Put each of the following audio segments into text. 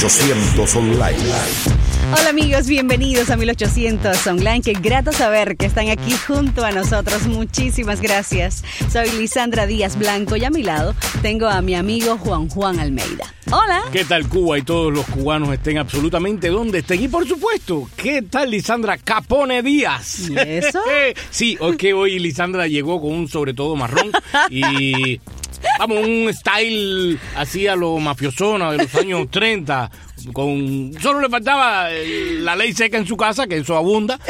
1800 Online. Hola amigos, bienvenidos a 1800 Online. Qué grato saber que están aquí junto a nosotros. Muchísimas gracias. Soy Lisandra Díaz Blanco y a mi lado tengo a mi amigo Juan Almeida. Hola. ¿Qué tal Cuba y todos los cubanos estén absolutamente donde estén? Y por supuesto, ¿qué tal Lisandra Capone Díaz? ¿Y eso? Sí, hoy Lisandra llegó con un sobre todo marrón y... Vamos, un style así a lo mafiosona de los años 30. Solo le faltaba la ley seca en su casa, que eso abunda.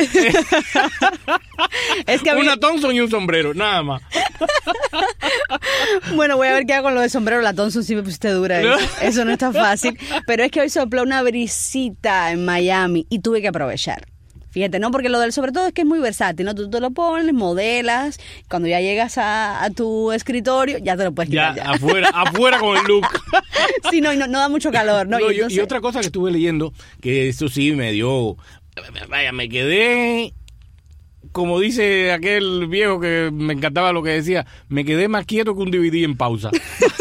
Es que una Thompson y un sombrero, nada más. Bueno, voy a ver qué hago con lo de sombrero. La Thompson sí me pusiste dura. Eso no está fácil. Pero es que hoy sopló una brisita en Miami y tuve que aprovechar. Fíjate, ¿no? Porque lo del sobre todo es que es muy versátil, ¿no? Tú te lo pones, modelas, cuando ya llegas a tu escritorio, ya te lo puedes quitar. Ya. Afuera con el look. Sí, no da mucho calor, ¿no? Y otra cosa que estuve leyendo, que eso sí me dio... Vaya, me quedé... Como dice aquel viejo que me encantaba lo que decía, me quedé más quieto que un DVD en pausa.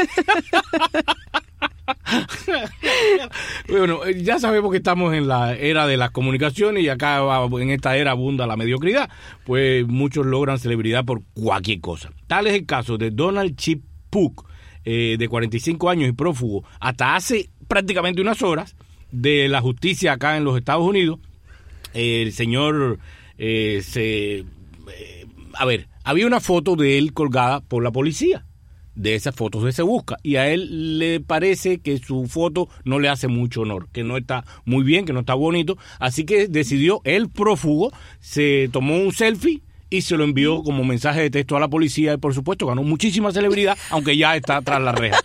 Bueno, ya sabemos que estamos en la era de las comunicaciones y acá en esta era abunda la mediocridad, pues muchos logran celebridad por cualquier cosa. Tal es el caso de Donald Chip Puck, de 45 años y prófugo hasta hace prácticamente unas horas de la justicia acá en los Estados Unidos. El señor había una foto de él colgada por la policía. De esas fotos se busca y a él le parece que su foto no le hace mucho honor, que no está muy bien, que no está bonito, así que decidió, el prófugo, se tomó un selfie y se lo envió como mensaje de texto a la policía y por supuesto ganó muchísima celebridad, aunque ya está tras la reja.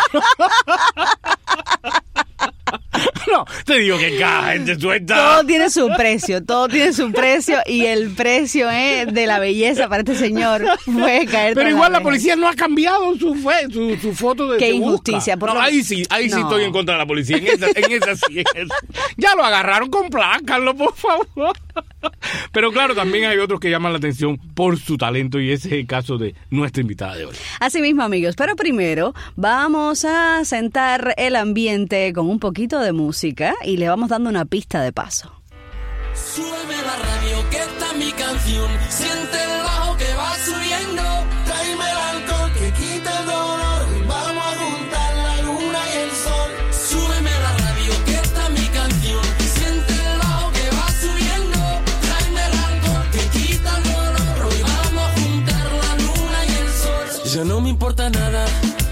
No, te digo que cada gente suelta. Todo tiene su precio y el precio de la belleza para este señor puede caer. Pero igual la policía no ha cambiado su foto de... Qué injusticia. No, ahí sí estoy en contra de la policía, en esa sí. Ya lo agarraron con placas, por favor. Pero claro, también hay otros que llaman la atención por su talento y ese es el caso de nuestra invitada de hoy. Así mismo, amigos, pero primero vamos a sentar el ambiente con un poquito de música y le vamos dando una pista de paso. Súbeme la radio, que está mi canción. Siente el bajo que va subiendo. Tráeme el alcohol que quita el dolor. Vamos a juntar la luna y el sol. Súbeme la radio, que está mi canción. Siente el bajo que va subiendo. Tráeme el alcohol que quita el dolor. Hoy vamos a juntar la luna y el sol. Ya no me importa nada,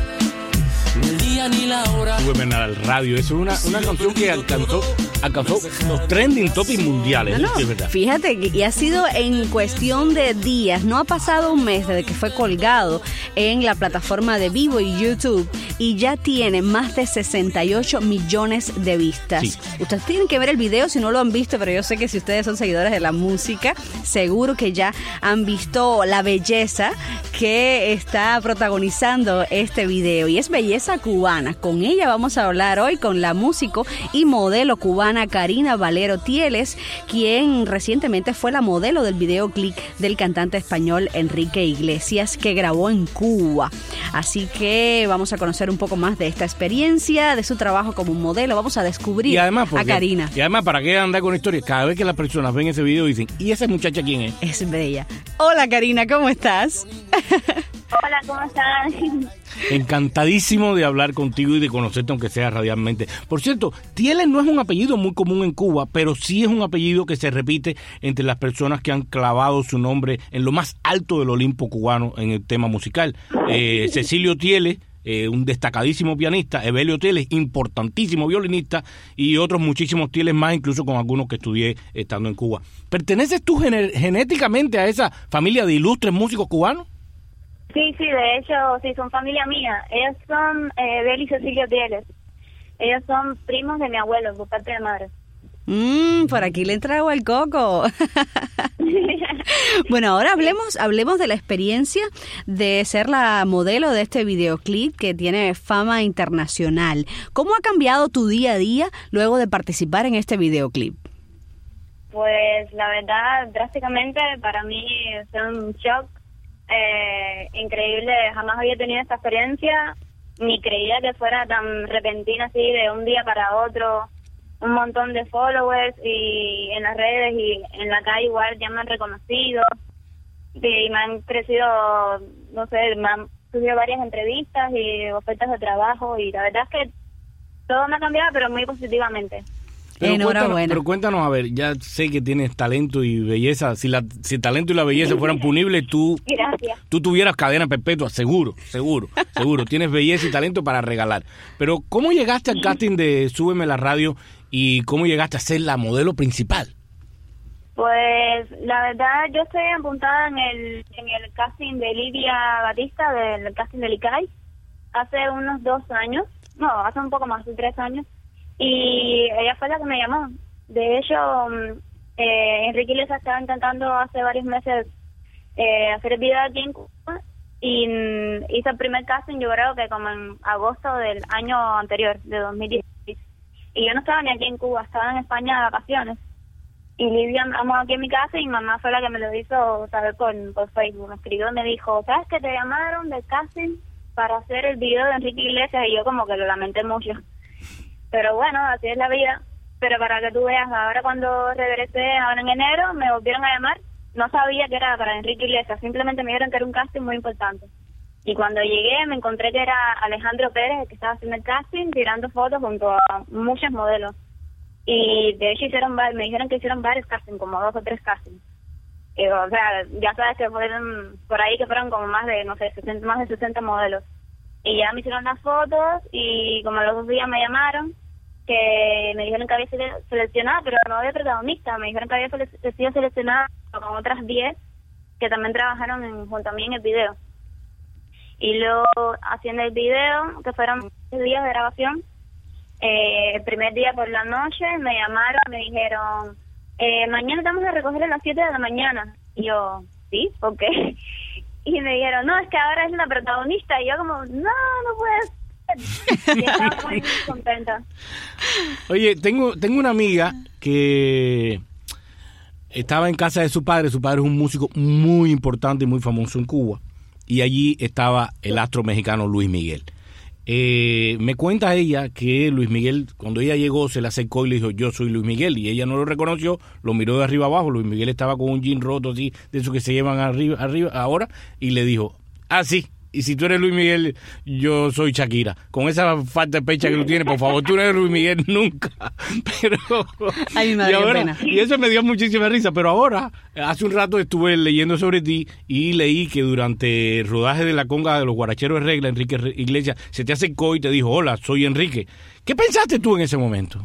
ni el día ni la hora. Súbeme al radio, eso es una canción que alcanzó los trending topics mundiales. No, es verdad. Fíjate, y ha sido en cuestión de días, no ha pasado un mes desde que fue colgado en la plataforma de Vivo y YouTube y ya tiene más de 68 millones de vistas. Sí. Ustedes tienen que ver el video si no lo han visto, pero yo sé que si ustedes son seguidores de la música, seguro que ya han visto la belleza que está protagonizando este video y es belleza cubana. Con ella vamos a hablar hoy con la músico y modelo cubana Karina Valero Tieles, quien recientemente fue la modelo del videoclip del cantante español Enrique Iglesias que grabó en Cuba. Así que vamos a conocer un poco más de esta experiencia, de su trabajo como modelo. Vamos a descubrir a Karina. Y además, ¿para qué andar con historias? Cada vez que las personas ven ese video dicen, ¿y esa muchacha quién es? Es bella. Hola Karina, ¿cómo estás? Hola, ¿cómo están? Encantadísimo de hablar contigo y de conocerte, aunque sea radialmente. Por cierto, Tieles no es un apellido muy común en Cuba, pero sí es un apellido que se repite entre las personas que han clavado su nombre en lo más alto del Olimpo cubano en el tema musical. Cecilio Tieles, un destacadísimo pianista, Evelio Tieles, importantísimo violinista, y otros muchísimos Tieles más, incluso con algunos que estudié estando en Cuba. ¿Perteneces tú genéticamente a esa familia de ilustres músicos cubanos? Sí, de hecho, sí, son familia mía. Ellos son Bel y Cecilio Tieles. Ellos son primos de mi abuelo, por parte de madre. Por aquí le traigo el coco. Bueno, ahora hablemos de la experiencia de ser la modelo de este videoclip que tiene fama internacional. ¿Cómo ha cambiado tu día a día luego de participar en este videoclip? Pues la verdad, drásticamente, para mí fue un shock increíble. Jamás había tenido esta experiencia, ni creía que fuera tan repentina así de un día para otro. un montón de followers y en las redes y en la calle igual ya me han reconocido y me han crecido, no sé, me han surgido varias entrevistas y ofertas de trabajo y la verdad es que todo me ha cambiado, pero muy positivamente. Enhorabuena. Pero cuéntanos, a ver, ya sé que tienes talento y belleza. Si el talento y la belleza fueran punibles, tú tuvieras cadena perpetua, seguro. Tienes belleza y talento para regalar. Pero ¿cómo llegaste al casting de Súbeme la Radio y cómo llegaste a ser la modelo principal? Pues la verdad yo estoy apuntada en el casting de Lidia Batista, del casting del ICAI, hace unos 2 años, no, hace un poco más de 3 años. Y ella fue la que me llamó. De hecho, Enrique Iglesias estaba intentando hace varios meses hacer el video aquí en Cuba y hizo el primer casting, yo creo que como en agosto del año anterior, de 2016. Y yo no estaba ni aquí en Cuba, estaba en España de vacaciones. Y Lidia me llamó aquí en mi casa y mamá fue la que me lo hizo saber por Facebook. Me escribió y me dijo, ¿sabes que te llamaron del casting para hacer el video de Enrique Iglesias? Y yo como que lo lamenté mucho. Pero bueno, así es la vida. Pero para que tú veas, ahora cuando regresé, ahora en enero, me volvieron a llamar. No sabía que era para Enrique Iglesias, simplemente me dijeron que era un casting muy importante. Y cuando llegué, me encontré que era Alejandro Pérez el que estaba haciendo el casting, tirando fotos junto a muchos modelos. Y de hecho me dijeron que hicieron varios castings, como 2 o 3 castings. O sea, ya sabes que fueron por ahí que fueron como más de, no sé, más de 60 modelos. Y ya me hicieron las fotos y como a los 2 días me llamaron, que me dijeron que había sido seleccionada, pero no de protagonista. Me dijeron que había sido seleccionada con otras 10 que también trabajaron junto a mí en el video. Y luego, haciendo el video, que fueron 3 días de grabación, el primer día por la noche me llamaron, me dijeron, mañana te vamos a recoger a las 7 de la mañana. Y yo, ¿sí? ¿Por qué? Y me dijeron, no, es que ahora es la protagonista. Y yo como, no puede ser. Y estaba muy contenta. Oye, tengo una amiga que estaba en casa de su padre. Su padre es un músico muy importante y muy famoso en Cuba. Y allí estaba el astro mexicano Luis Miguel. Me cuenta ella que Luis Miguel, cuando ella llegó, se le acercó y le dijo, yo soy Luis Miguel, y ella no lo reconoció, lo miró de arriba abajo. Luis Miguel estaba con un jean roto así, de esos que se llevan arriba ahora, y le dijo, sí, y si tú eres Luis Miguel, yo soy Shakira. Con esa falta de pecha que tú tienes, por favor, tú no eres Luis Miguel nunca. Pero ay, me da pena. Y eso me dio muchísima risa, pero ahora, hace un rato estuve leyendo sobre ti y leí que durante el rodaje de la conga de los Guaracheros de Regla, Enrique Iglesias se te acercó y te dijo, hola, soy Enrique. ¿Qué pensaste tú en ese momento?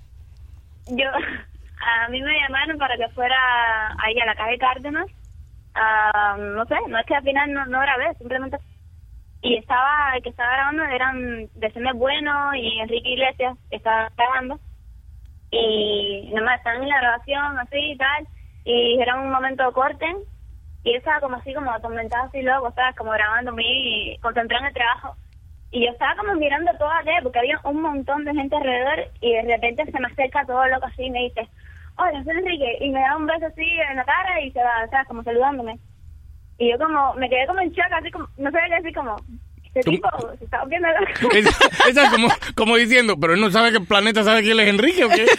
A mí me llamaron para que fuera ahí a la calle Cárdenas. No sé, no es que al final no grabé, simplemente. Y el que estaba grabando eran Deceme Bueno y Enrique Iglesias estaba grabando. Y nada más estaban en la grabación así y tal. Y dijeron un momento corten. Y yo estaba como así, como atormentada así loco, ¿sabes? Como grabando y concentrada en el trabajo. Y yo estaba como mirando todo allá porque había un montón de gente alrededor. Y de repente se me acerca todo loco así y me dice, hola, soy Enrique. Y me da un beso así en la cara y se va, ¿sabes? Como saludándome. Y yo como, me quedé como en shock, así como, no sé qué, así como, este tipo se está viendo. Esa es como diciendo, pero él no sabe que el planeta sabe que él es Enrique, ¿o qué?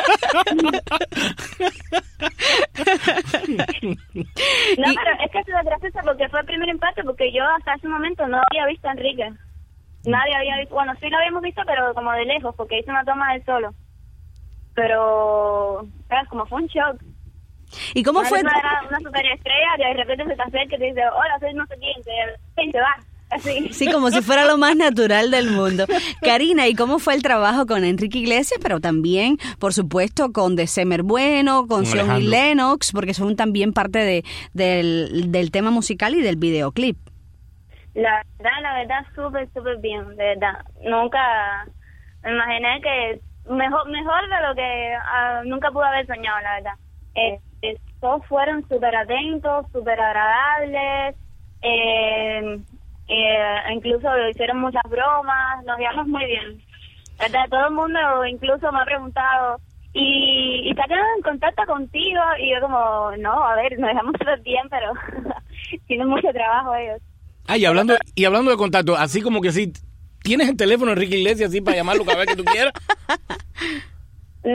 No, pero es que eso es gracioso porque fue el primer impacto, porque yo hasta ese momento no había visto a Enrique. Nadie había visto, bueno, sí lo habíamos visto, pero como de lejos, porque hice una toma él solo. Pero, ¿sabes? Como fue un shock. ¿Y cómo fue? Era una superestrella que de repente se te acerca y te dice, hola, soy no sé quién, y se va. Así. Sí, como si fuera lo más natural del mundo. Karina, ¿y cómo fue el trabajo con Enrique Iglesias? Pero también, por supuesto, con Deceme Bueno, con Zion y Lennox, porque son también parte del tema musical y del videoclip. La verdad, súper bien, de verdad. Nunca me imaginé que mejor de lo que nunca pude haber soñado, la verdad. Todos fueron súper atentos, súper agradables, incluso hicieron muchas bromas, nos llevamos muy bien. ¿Verdad? Todo el mundo incluso me ha preguntado, ¿y está quedando en contacto contigo? Y yo como, no, a ver, nos dejamos súper bien, pero tienen mucho trabajo ellos. Y hablando de contacto, así como que sí, ¿tienes el teléfono Enrique Iglesias así para llamarlo cada vez que tú quieras? No.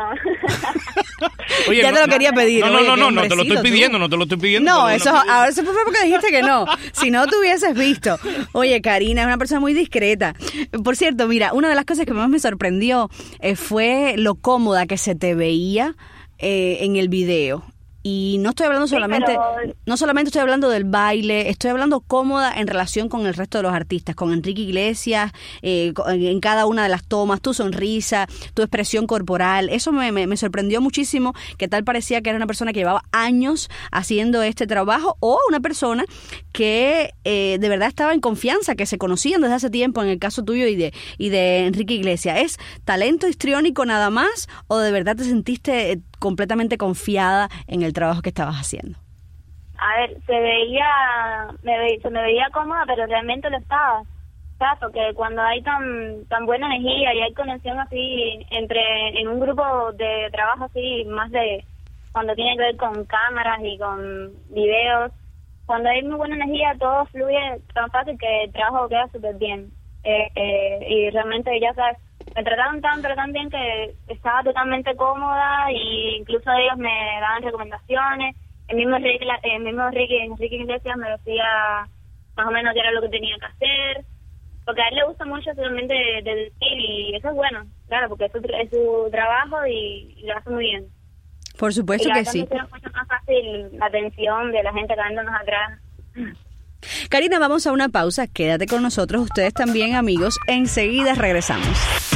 Oye, ya te lo quería pedir. No, Oye, no te lo estoy pidiendo, no te lo estoy pidiendo. No, ahora eso fue porque dijiste que no. Si no, te hubieses visto. Oye, Karina es una persona muy discreta. Por cierto, mira, una de las cosas que más me sorprendió fue lo cómoda que se te veía en el video. Y no estoy hablando solamente, no solamente estoy hablando del baile, estoy hablando cómoda en relación con el resto de los artistas, con Enrique Iglesias, en cada una de las tomas, tu sonrisa, tu expresión corporal. Eso me sorprendió muchísimo, que tal parecía que era una persona que llevaba años haciendo este trabajo, o una persona que de verdad estaba en confianza, que se conocían desde hace tiempo, en el caso tuyo y de Enrique Iglesias. ¿Es talento histriónico nada más, o de verdad te sentiste completamente confiada en el trabajo que estabas haciendo? A ver, se me veía cómoda, pero realmente lo estaba. ¿Sabes? Porque cuando hay tan buena energía y hay conexión así en un grupo de trabajo así, más de cuando tiene que ver con cámaras y con videos, cuando hay muy buena energía todo fluye tan fácil que el trabajo queda súper bien. Y realmente, ya sabes, me trataron tan bien que estaba totalmente cómoda, y incluso ellos me daban recomendaciones. El mismo Enrique Iglesias me decía más o menos qué era lo que tenía que hacer, porque a él le gusta mucho solamente decir, y eso es bueno, claro, porque es su trabajo y lo hace muy bien. Por supuesto que sí. Es mucho más fácil la atención de la gente quedándonos atrás. Karina, vamos a una pausa. Quédate con nosotros, ustedes también, amigos. Enseguida regresamos.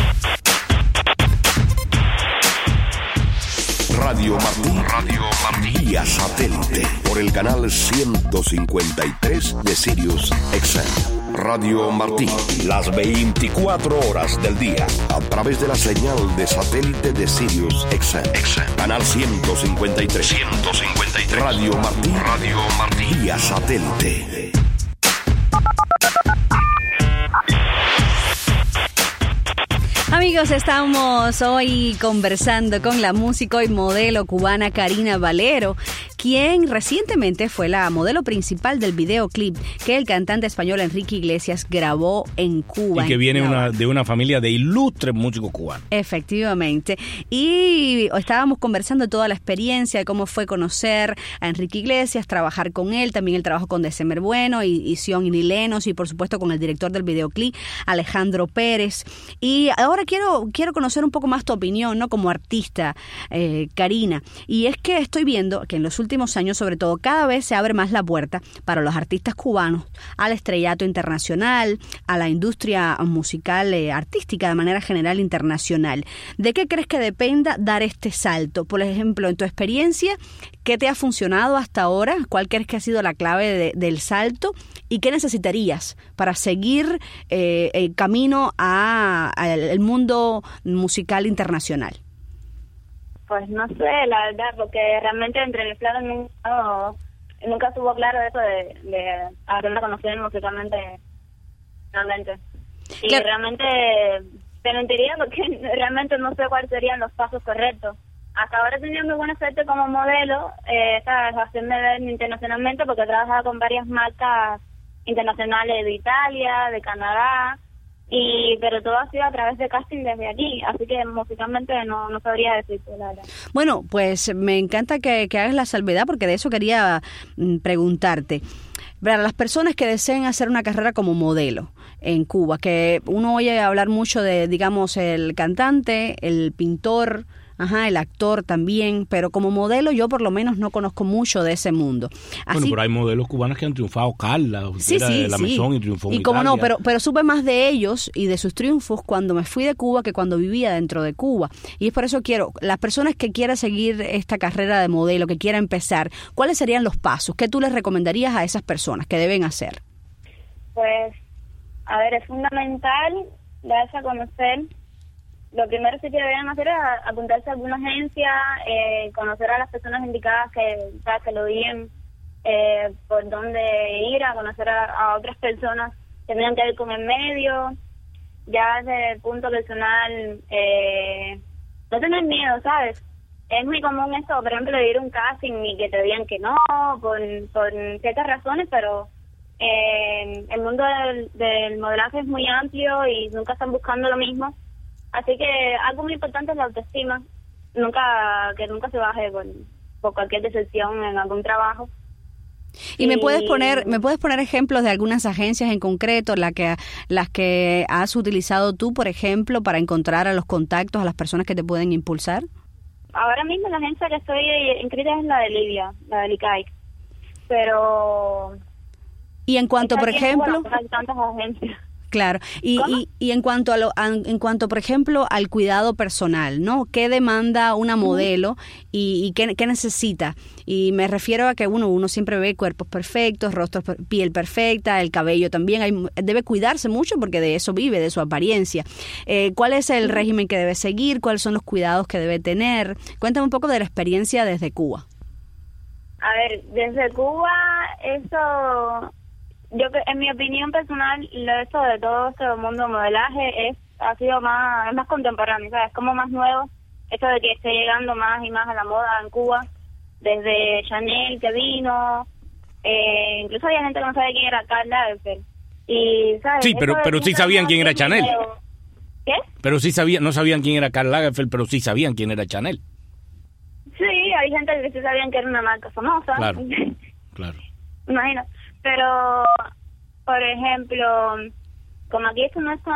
Radio Martí vía satélite por el canal 153 de Sirius XM. Radio Martí, las 24 horas del día, a través de la señal de satélite de Sirius XM. Canal 153. Radio Martí vía satélite. Amigos, estamos hoy conversando con la músico y modelo cubana Karina Valero, quien recientemente fue la modelo principal del videoclip que el cantante español Enrique Iglesias grabó en Cuba. Y que viene de una familia de ilustres músicos cubanos. Efectivamente. Y estábamos conversando toda la experiencia de cómo fue conocer a Enrique Iglesias, trabajar con él, también el trabajo con December Bueno y Sion y Nilenos, y por supuesto con el director del videoclip, Alejandro Pérez. Y ahora quiero conocer un poco más tu opinión, ¿no? Como artista, Karina. Y es que estoy viendo que en los últimos años, sobre todo, cada vez se abre más la puerta para los artistas cubanos al estrellato internacional, a la industria musical artística de manera general internacional. ¿De qué crees que dependa dar este salto? Por ejemplo, en tu experiencia, ¿qué te ha funcionado hasta ahora? ¿Cuál crees que ha sido la clave del salto? ¿Y qué necesitarías para seguir el camino al mundo musical internacional? Pues no sé, la verdad, porque realmente entre el plano nunca estuvo claro eso de hacerla conocer musicalmente, realmente. Y claro, realmente te mentiría porque realmente no sé cuáles serían los pasos correctos. Hasta ahora he tenido muy buena suerte como modelo, hacerme ver internacionalmente, porque he trabajado con varias marcas internacionales de Italia, de Canadá, pero todo ha sido a través de casting desde aquí, así que musicalmente no sabría decirte la verdad. Bueno, pues me encanta que hagas la salvedad, porque de eso quería preguntarte. Para las personas que deseen hacer una carrera como modelo en Cuba, que uno oye hablar mucho de, digamos, el cantante, el pintor, el actor también, pero como modelo yo por lo menos no conozco mucho de ese mundo. Así, bueno, pero hay modelos cubanos que han triunfado. Carla, era de La Maison y triunfó en y como Italia. no, pero supe más de ellos y de sus triunfos cuando me fui de Cuba que cuando vivía dentro de Cuba. Y es por eso las personas que quieran seguir esta carrera de modelo, que quieran empezar, ¿cuáles serían los pasos? ¿Qué tú les recomendarías a esas personas que deben hacer? Pues, a ver, es fundamental darse a conocer. Lo primero sí que deberían hacer es apuntarse a alguna agencia, conocer a las personas indicadas que lo guíen por dónde ir, a conocer a otras personas que tengan que ver con el medio. Ya desde el punto personal, no tener miedo, ¿sabes? Es muy común esto, por ejemplo, de ir a un casting y que te digan que no, por ciertas razones, pero el mundo del modelaje es muy amplio y nunca están buscando lo mismo. Así que algo muy importante es la autoestima, que nunca se baje por cualquier decepción en algún trabajo. ¿Y me puedes poner ejemplos de algunas agencias en concreto, las que has utilizado tú, por ejemplo, para encontrar a los contactos, a las personas que te pueden impulsar? Ahora mismo la agencia que estoy inscrita es la de Lidia, la de ICAI. Pero... Y en cuanto, por ejemplo... Hay tantas agencias. Claro, y en cuanto en cuanto, por ejemplo, al cuidado personal, ¿no? ¿Qué demanda una modelo y qué necesita? Y me refiero a que uno siempre ve cuerpos perfectos, rostros, piel perfecta, el cabello también. Debe cuidarse mucho porque de eso vive, de su apariencia. ¿Cuál es el régimen que debe seguir? ¿Cuáles son los cuidados que debe tener? Cuéntame un poco de la experiencia desde Cuba. A ver, desde Cuba, eso... en mi opinión personal, eso de todo este mundo de modelaje es más contemporáneo, ¿sabes? Es como más nuevo, eso de que esté llegando más y más a la moda en Cuba, desde Chanel que vino, incluso había gente que no sabía quién era Karl Lagerfeld. Y, ¿sabes? Sí, pero sí sabían quién era Chanel. ¿Qué? Pero sí no sabían quién era Karl Lagerfeld, pero sí sabían quién era Chanel. Sí, hay gente que sí sabían que era una marca famosa. Claro. Imagino. Pero, por ejemplo, como aquí esto no es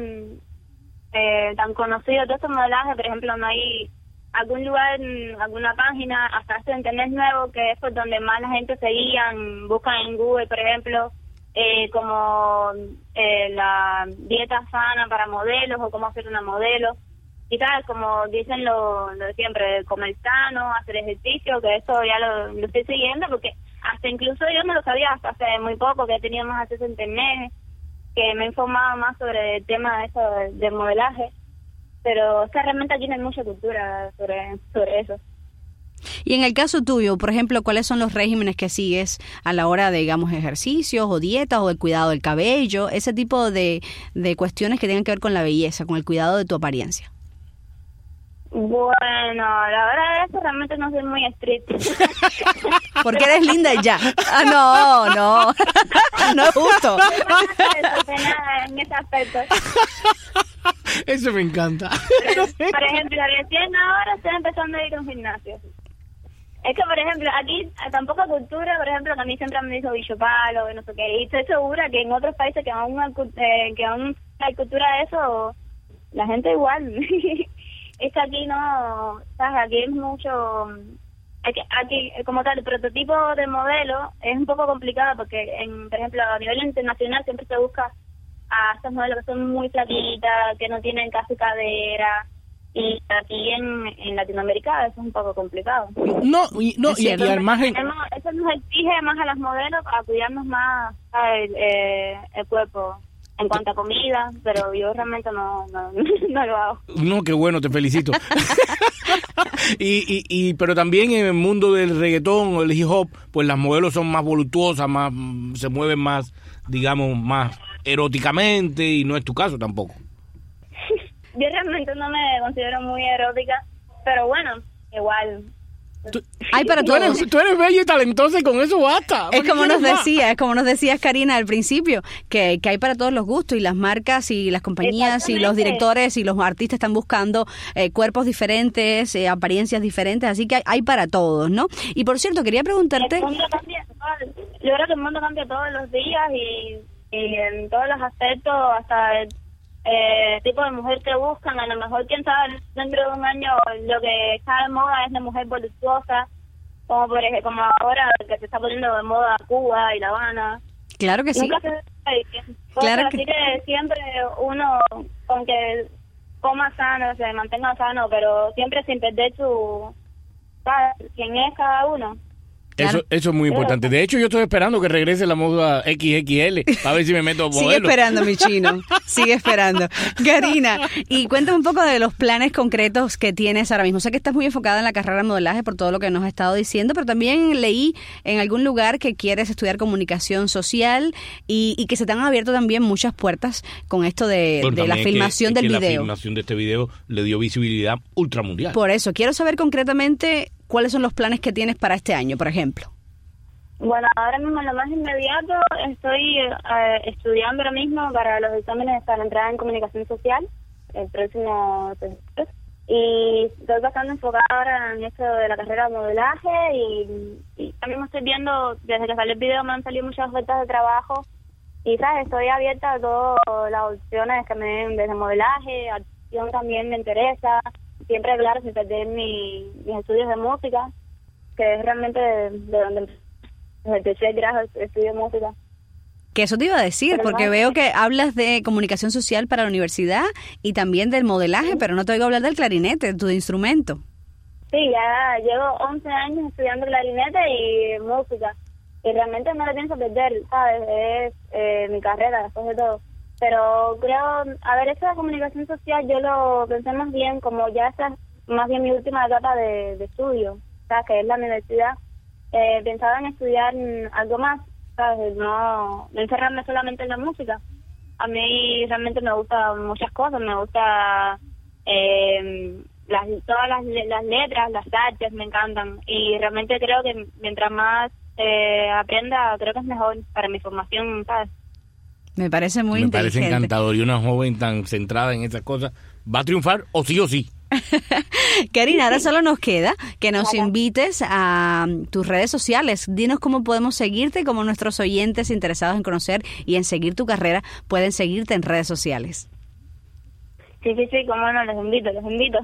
tan conocido, todo este modelaje, por ejemplo, no hay algún lugar, alguna página, hasta este internet nuevo, que es por donde más la gente seguían, buscan en Google, por ejemplo, como la dieta sana para modelos o cómo hacer una modelo. Y tal, como dicen lo de siempre, comer sano, hacer ejercicio, que eso ya lo estoy siguiendo, porque hasta incluso yo no lo sabía hasta hace muy poco, que he tenido más acceso a internet, que me he informado más sobre el tema de eso del modelaje, pero o sea, realmente aquí no hay mucha cultura sobre eso. Y en el caso tuyo, por ejemplo, ¿cuáles son los regímenes que sigues a la hora de, digamos, ejercicios o dietas o el cuidado del cabello, ese tipo de cuestiones que tengan que ver con la belleza, con el cuidado de tu apariencia? Bueno, la verdad de eso realmente no soy muy estricta. Porque eres linda y ya. No es justo. En ese aspecto. Eso me encanta. Por ejemplo, recién ahora estoy empezando a ir a un gimnasio. Es que, por ejemplo, aquí tampoco hay cultura, por ejemplo, que a mí siempre me dijo bicho palo, no sé qué, y estoy segura que en otros países que aún hay cultura de eso, la gente igual. Es que aquí no, ¿sabes? Aquí es mucho, aquí como tal, el prototipo de modelo es un poco complicado porque, por ejemplo, a nivel internacional siempre se busca a estos modelos que son muy flaquitas, que no tienen casi cadera, y aquí en Latinoamérica eso es un poco complicado. Y además... Eso nos exige más a las modelos a cuidarnos más el cuerpo. En cuanto a comida, pero yo realmente no lo hago. No, qué bueno, te felicito. Pero también en el mundo del reggaetón o el hip hop, pues las modelos son más voluptuosas, se mueven más, digamos, más eróticamente, y no es tu caso tampoco. Yo realmente no me considero muy erótica, pero bueno, igual... Hay para todos. Tú eres bella y talentosa y con eso basta. Es como nos decías, Karina, al principio, que hay para todos los gustos, y las marcas y las compañías y los directores y los artistas están buscando cuerpos diferentes, apariencias diferentes, así que hay para todos, ¿no? Y por cierto, quería preguntarte... El mundo cambia, yo creo que el mundo cambia todos los días y en todos los aspectos, hasta el tipo de mujer que buscan. A lo mejor, quién sabe, dentro de un año lo que está de moda es la mujer voluptuosa, como por ejemplo, como ahora que se está poniendo de moda Cuba y La Habana. Claro que sí. Nunca se claro así que siempre uno, con que coma sano, se mantenga sano, pero siempre sin perder quién es cada uno. Claro. Eso es muy importante. De hecho, yo estoy esperando que regrese la moda XXL, a ver si me meto modelo. Sigue esperando, mi chino. Sigue esperando. Karina, y cuéntame un poco de los planes concretos que tienes ahora mismo. Sé que estás muy enfocada en la carrera de modelaje por todo lo que nos has estado diciendo, pero también leí en algún lugar que quieres estudiar comunicación social y que se te han abierto también muchas puertas con esto de la filmación del video. La filmación de este video le dio visibilidad ultramundial. Por eso, quiero saber concretamente... ¿Cuáles son los planes que tienes para este año, por ejemplo? Bueno, ahora mismo lo más inmediato, estoy estudiando ahora mismo para los exámenes para entrar en comunicación social. el próximo semestre. Y estoy bastante enfocada ahora en esto de la carrera de modelaje y también me estoy viendo, desde que salió el video me han salido muchas ofertas de trabajo y sabes, estoy abierta a todas las opciones que me den, desde modelaje, acción también me interesa, siempre claro sin perder mis estudios de música, que es realmente de donde desde el tercer grado estudio música. Que eso te iba a decir, porque veo que hablas de comunicación social para la universidad y también del modelaje, pero no te oigo hablar del clarinete, tu instrumento. Sí, ya llevo 11 años estudiando clarinete y música, y realmente no lo pienso perder, ¿sabes? Es mi carrera después de todo. Pero creo, esto de comunicación social yo lo pensé más bien como ya esta es más bien mi última etapa de estudio, ¿sabes? Que es la universidad. Pensaba en estudiar algo más, ¿sabes? No encerrarme solamente en la música. A mí realmente me gustan muchas cosas, me gusta todas las letras, las artes me encantan y realmente creo que mientras más aprenda, creo que es mejor para mi formación, ¿sabes? Me parece muy inteligente. Me parece encantador y una joven tan centrada en esas cosas va a triunfar o sí. Karina, ahora solo nos queda que nos invites a tus redes sociales. Dinos cómo podemos seguirte, cómo nuestros oyentes interesados en conocer y en seguir tu carrera pueden seguirte en redes sociales. Sí, cómo no, los invito.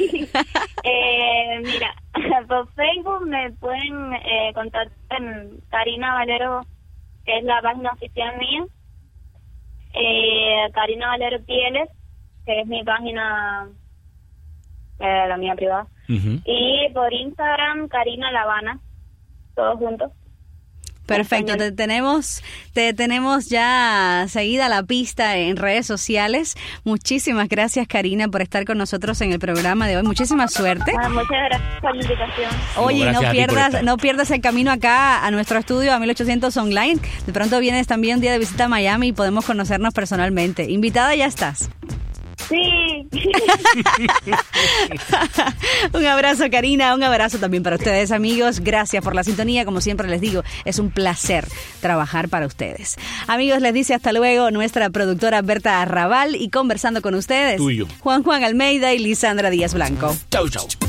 Mira, por Facebook me pueden contactar en Karina Valero, que es la página oficial mía. Karina Valero Pieles, que es mi página, la mía privada. Uh-huh. Y por Instagram, Karina La Habana, todos juntos. Perfecto, te tenemos ya seguida la pista en redes sociales. Muchísimas gracias, Karina, por estar con nosotros en el programa de hoy. Muchísima suerte. Muchas gracias por la invitación. Oye, no pierdas el camino acá a nuestro estudio, a 1800 Online. De pronto vienes también un día de visita a Miami y podemos conocernos personalmente. Invitada ya estás. Sí. Un abrazo, Karina, un abrazo también para ustedes, amigos. Gracias por la sintonía, como siempre les digo, es un placer trabajar para ustedes. Amigos, les dice hasta luego nuestra productora Berta Arrabal y conversando con ustedes, tuyo, Juan Almeida y Lisandra Díaz Blanco. Chau.